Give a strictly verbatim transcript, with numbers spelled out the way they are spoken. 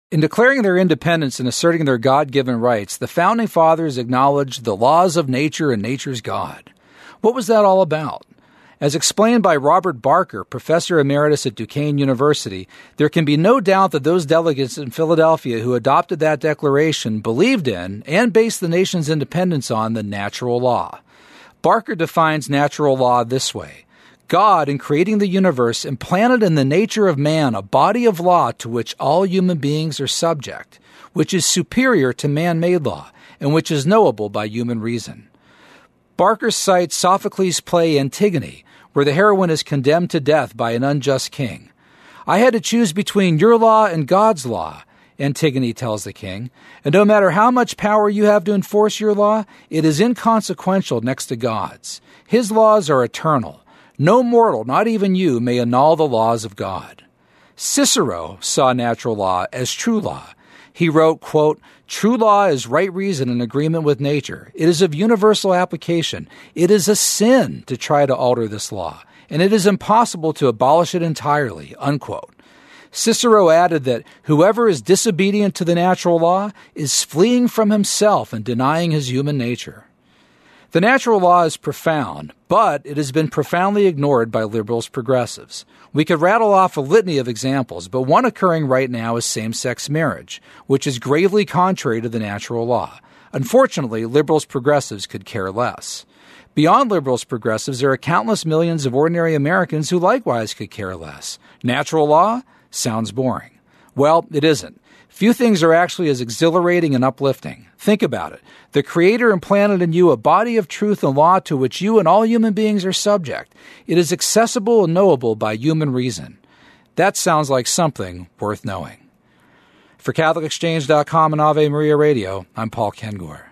In declaring their independence and asserting their God-given rights, the Founding Fathers acknowledged the laws of nature and nature's God. What was that all about? As explained by Robert Barker, professor emeritus at Duquesne University, there can be no doubt that those delegates in Philadelphia who adopted that declaration believed in and based the nation's independence on the natural law. Barker defines natural law this way. God, in creating the universe, implanted in the nature of man a body of law to which all human beings are subject, which is superior to man-made law, and which is knowable by human reason. Barker cites Sophocles' play Antigone, where the heroine is condemned to death by an unjust king. I had to choose between your law and God's law, Antigone tells the king, and no matter how much power you have to enforce your law, it is inconsequential next to God's. His laws are eternal. No mortal, not even you, may annul the laws of God. Cicero saw natural law as true law. He wrote, quote, "True law is right reason in agreement with nature. It is of universal application. It is a sin to try to alter this law, and it is impossible to abolish it entirely," unquote. Cicero added that whoever is disobedient to the natural law is fleeing from himself and denying his human nature. The natural law is profound, but it has been profoundly ignored by liberals progressives. We could rattle off a litany of examples, but one occurring right now is same-sex marriage, which is gravely contrary to the natural law. Unfortunately, liberals progressives could care less. Beyond liberals progressives, there are countless millions of ordinary Americans who likewise could care less. Natural law? Sounds boring. Well, it isn't. Few things are actually as exhilarating and uplifting. Think about it. The Creator implanted in you a body of truth and law to which you and all human beings are subject. It is accessible and knowable by human reason. That sounds like something worth knowing. For Catholic Exchange dot com and Ave Maria Radio, I'm Paul Kengor.